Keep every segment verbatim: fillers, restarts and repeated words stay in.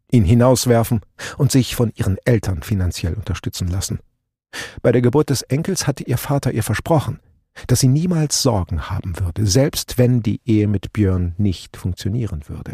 ihn hinauswerfen und sich von ihren Eltern finanziell unterstützen lassen. Bei der Geburt des Enkels hatte ihr Vater ihr versprochen, dass sie niemals Sorgen haben würde, selbst wenn die Ehe mit Björn nicht funktionieren würde.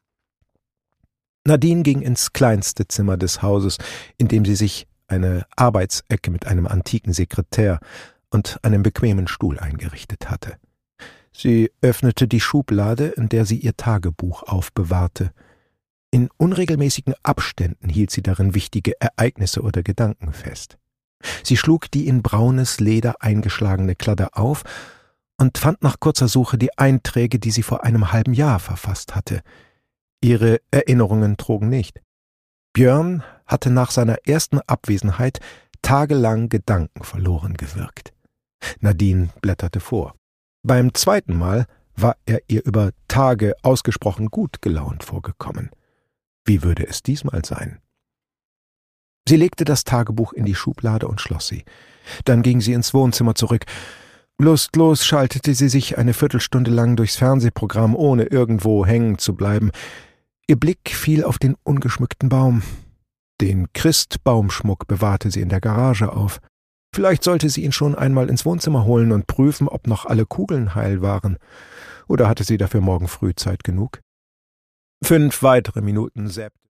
Nadine ging ins kleinste Zimmer des Hauses, in dem sie sich eine Arbeitsecke mit einem antiken Sekretär und einem bequemen Stuhl eingerichtet hatte. Sie öffnete die Schublade, in der sie ihr Tagebuch aufbewahrte. In unregelmäßigen Abständen hielt sie darin wichtige Ereignisse oder Gedanken fest. Sie schlug die in braunes Leder eingeschlagene Kladde auf und fand nach kurzer Suche die Einträge, die sie vor einem halben Jahr verfasst hatte. Ihre Erinnerungen trugen nicht. Björn hatte nach seiner ersten Abwesenheit tagelang Gedanken verloren gewirkt. Nadine blätterte vor. Beim zweiten Mal war er ihr über Tage ausgesprochen gut gelaunt vorgekommen. Wie würde es diesmal sein? Sie legte das Tagebuch in die Schublade und schloss sie. Dann ging sie ins Wohnzimmer zurück. Lustlos schaltete sie sich eine Viertelstunde lang durchs Fernsehprogramm, ohne irgendwo hängen zu bleiben. Ihr Blick fiel auf den ungeschmückten Baum. Den Christbaumschmuck bewahrte sie in der Garage auf. Vielleicht sollte sie ihn schon einmal ins Wohnzimmer holen und prüfen, ob noch alle Kugeln heil waren. Oder hatte sie dafür morgen früh Zeit genug? Fünf weitere Minuten seppte